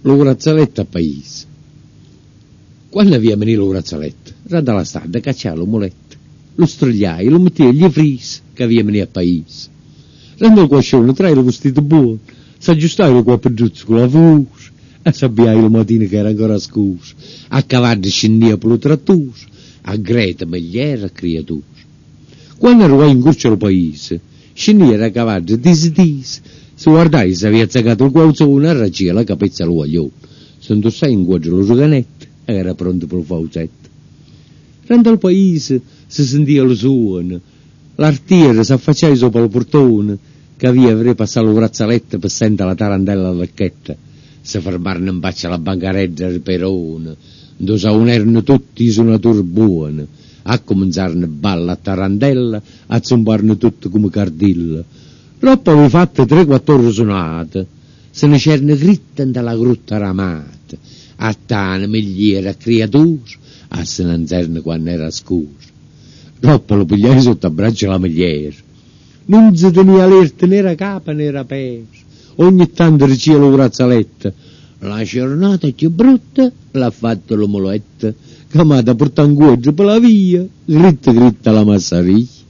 lo grazzaletto a paese. Quando via venire lo grazzaletto, rada la strada, cacciava lo muletto, lo strogliai, lo metteva gli fris che via venire a paese. Rando il quascione, trai lo vestito buono, s'aggiustai lo qua per giuzzo con la voce, e sabbiai la mattina che era ancora scusa, a cavallo scendia per lo trattus, a greta megliera creatura. Quando arrivai in corso al paese, scendia a cavallo dis, se guardai se aveva azzeccato il guazzone, arragia la capezza al guaglione, se indossai in quadro lo gioganetto e era pronto per il fauzetto. Rando al paese si sentia lo suono, l'artiere s'affacciai sopra il portone, che avrei passato lo grazzaletto per sentire la tarantella alla vecchietta, se fermarono in faccia alla bancarella del perone, dove s'aunerono tutti i suonatori buoni, a cominciarono a balla a tarantella, a zombarne tutti come cardilla. Dopo avevo fatto 3-4 ore suonate, se ne c'erano gritte dalla grotta ramata, a tane, migliaia, creature, a se ne anzerno quando era scuro. Dopo lo pigliai sotto a braccio la migliera. Non si tenia alerta né la capa né la peso. Ogni tanto diceva lo grazzaletto, la giornata più brutta l'ha fatto lo muletto, che m'ha da portare un guaggio per la via, gritta la massaria.